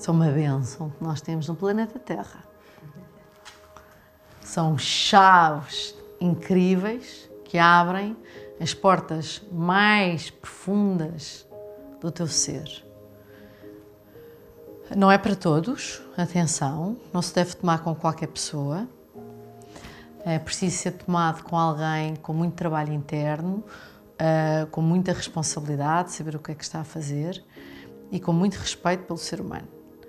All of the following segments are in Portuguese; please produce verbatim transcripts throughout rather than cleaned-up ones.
Isto é uma bênção que nós temos no planeta Terra. São chaves incríveis que abrem as portas mais profundas do teu ser. Não é para todos, atenção, não se deve tomar com qualquer pessoa. É preciso ser tomado com alguém com muito trabalho interno, uh, com muita responsabilidade, saber o que é que está a fazer e com muito respeito pelo ser humano.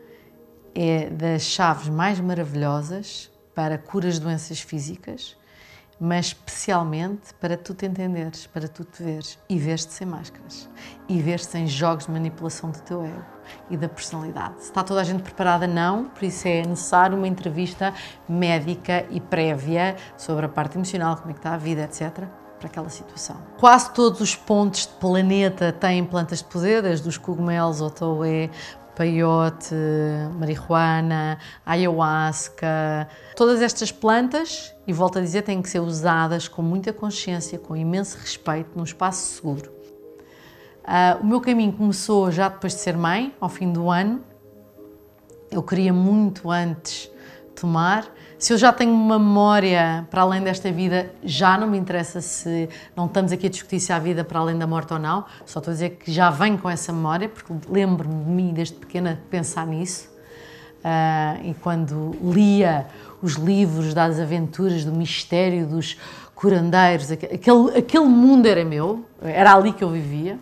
É das chaves mais maravilhosas para curas de doenças físicas, mas especialmente para tu te entenderes, para tu te veres e veres-te sem máscaras e veres-te sem jogos de manipulação do teu ego e da personalidade. Se está toda a gente preparada, não, por isso é necessário uma entrevista médica e prévia sobre a parte emocional, como é que está a vida, etcétera, para aquela situação. Quase todos os pontos de planeta têm plantas de poder, desde os cogumelos, otoé, peiote, marihuana, ayahuasca. Todas estas plantas, e volto a dizer, têm que ser usadas com muita consciência, com imenso respeito, num espaço seguro. Uh, o meu caminho começou já depois de ser mãe, ao fim do ano. Eu queria muito antes tomar. Se eu já tenho uma memória para além desta vida, já não me interessa se não estamos aqui a discutir se há vida para além da morte ou não. Só estou a dizer que já venho com essa memória, porque lembro-me de mim desde pequena pensar nisso. Uh, e quando lia os livros das aventuras, do mistério, dos curandeiros, aquele, aquele mundo era meu, era ali que eu vivia.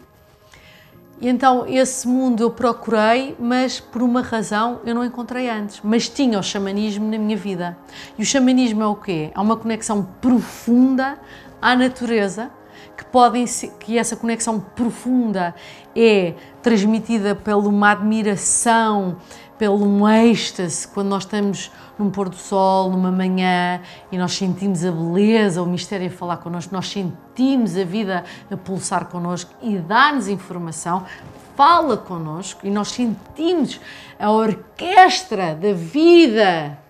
E então esse mundo eu procurei, mas por uma razão eu não encontrei antes. Mas tinha o xamanismo na minha vida. E o xamanismo é o quê? É uma conexão profunda à natureza, que, podem ser, que essa conexão profunda é transmitida por uma admiração, pelo um êxtase, quando nós estamos num pôr do sol, numa manhã, e nós sentimos a beleza, o mistério a falar connosco, nós sentimos a vida a pulsar connosco e dá-nos informação, fala connosco e nós sentimos a orquestra da vida.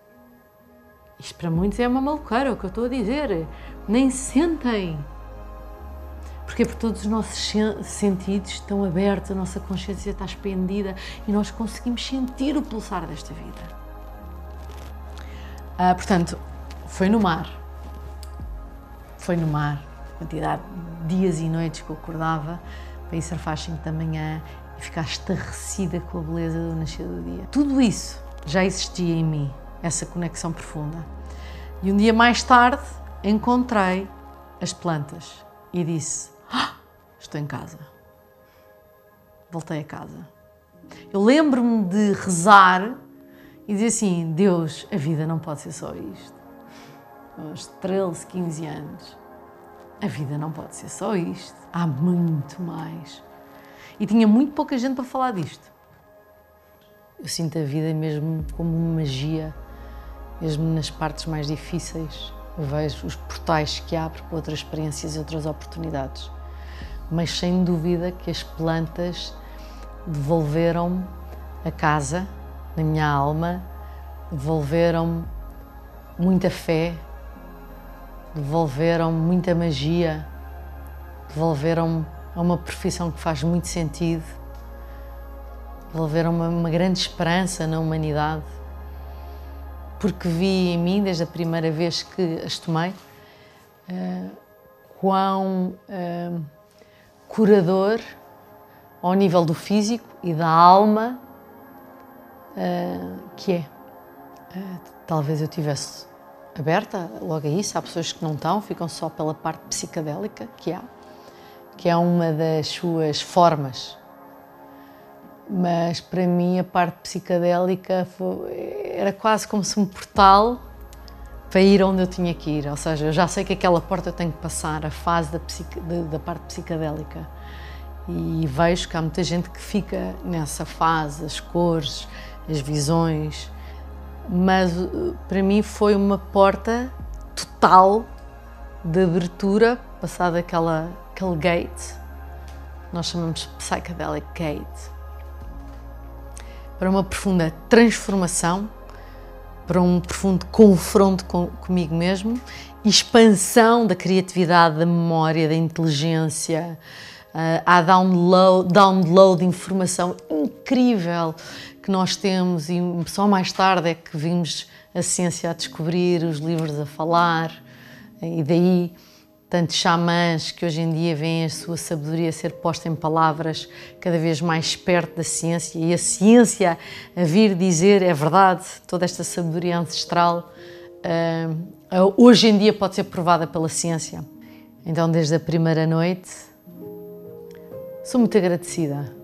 Isto para muitos é uma maluqueira, é o que eu estou a dizer. Nem sentem. Porque por todos os nossos sentidos estão abertos, a nossa consciência está expandida e nós conseguimos sentir o pulsar desta vida. Ah, portanto, foi no mar. Foi no mar. A quantidade de dias e noites que eu acordava para ir surfar às cinco da manhã e ficar estarrecida com a beleza do nascer do dia. Tudo isso já existia em mim, essa conexão profunda. E um dia mais tarde encontrei as plantas e disse: ah, estou em casa. Voltei a casa. Eu lembro-me de rezar e dizer assim: Deus, a vida não pode ser só isto. Aos treze, quinze anos, a vida não pode ser só isto. Há muito mais. E tinha muito pouca gente para falar disto. Eu sinto a vida mesmo como uma magia, mesmo nas partes mais difíceis. Eu vejo os portais que abre para outras experiências e outras oportunidades. Mas sem dúvida que as plantas devolveram-me a casa, na minha alma, devolveram-me muita fé, devolveram-me muita magia, devolveram-me a uma profissão que faz muito sentido, devolveram-me uma grande esperança na humanidade, porque vi em mim, desde a primeira vez que as tomei, uh, quão uh, curador, ao nível do físico e da alma, uh, que é. Uh, talvez eu tivesse aberta logo a isso. Há pessoas que não estão, ficam só pela parte psicadélica que há, que é uma das suas formas. Mas para mim a parte psicadélica foi, era quase como se um portal para ir onde eu tinha que ir. Ou seja, eu já sei que aquela porta eu tenho que passar, a fase da, psique, de, da parte psicadélica. E vejo que há muita gente que fica nessa fase, as cores, as visões. Mas para mim foi uma porta total de abertura, passado aquela, aquele gate, nós chamamos de Psychedelic Gate, para uma profunda transformação, para um profundo confronto com, comigo mesmo, expansão da criatividade, da memória, da inteligência. Uh, há download, download de informação incrível que nós temos, e só mais tarde é que vimos a ciência a descobrir, os livros a falar, e daí tantos xamãs que hoje em dia veem a sua sabedoria ser posta em palavras cada vez mais perto da ciência, e a ciência a vir dizer, é verdade, toda esta sabedoria ancestral uh, hoje em dia pode ser provada pela ciência. Então, desde a primeira noite, sou muito agradecida